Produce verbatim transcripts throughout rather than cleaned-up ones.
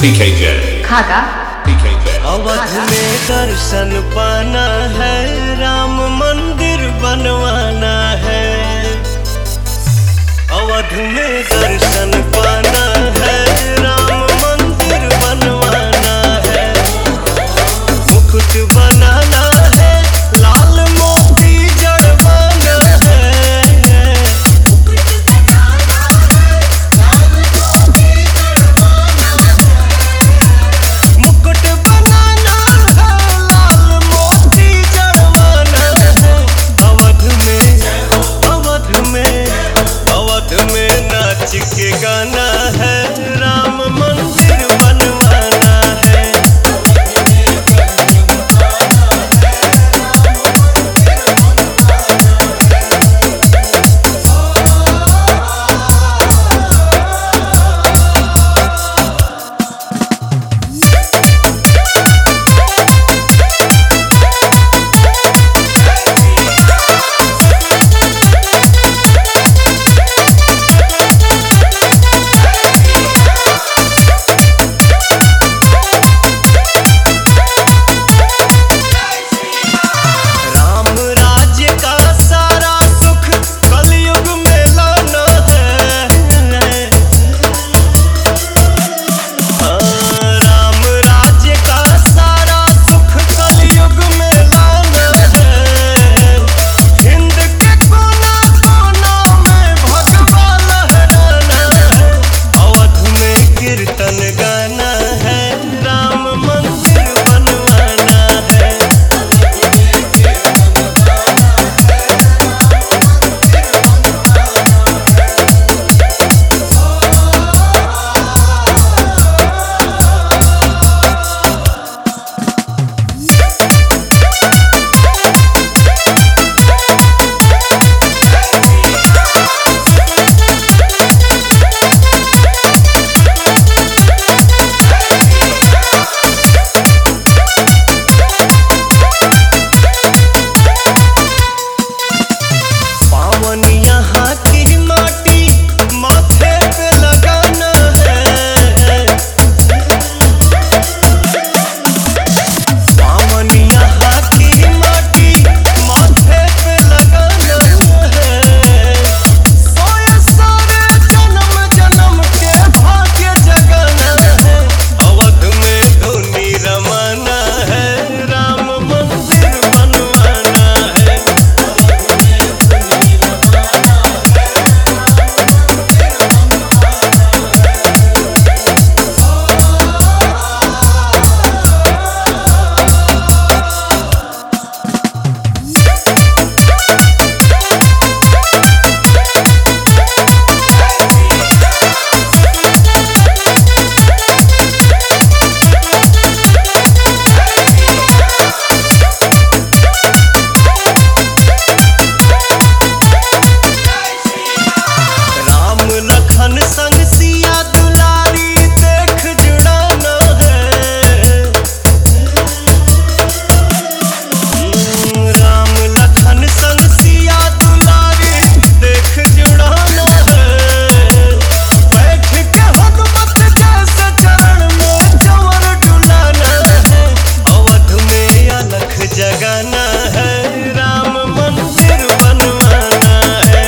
पी के जे खागा पी के जे अवध में दर्शन पाना है, राम मंदिर बनवाना है। अवध में दर्शन पाना है, राम मंदिर बनवाना है। मुकुट बनाना है, लाल मोती जड़वाना है। मुकुट बनाना है, लाल मोती जड़वाना है। अवध में अवध में अवध में नाच के गाना है, राम मंदिर बनवाना है। कीर्तन गाना है, राम मंदिर बनवाना है। यहाँ की माटी माथे पे लगाना है। पावन यहाँ की माटी माथे पे लगाना है। सोए सारे जन्म जन्म के भाग्य जगाना है। अवध में धुनी रमाना है, राम मंदिर बनवाना है। लखन संग सिया दुलारी देख जुड़ाना है। राम लखन संग सिया दुलारी देख जुड़ाना है। बैठ के हनुमत जैसे चरण में चंवर डुलाना है। अवध में अलख जगाना है, राम मंदिर बनवाना है।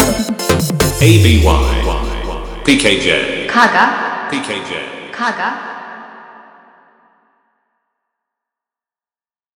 A B Y P K J खागा P K J खागा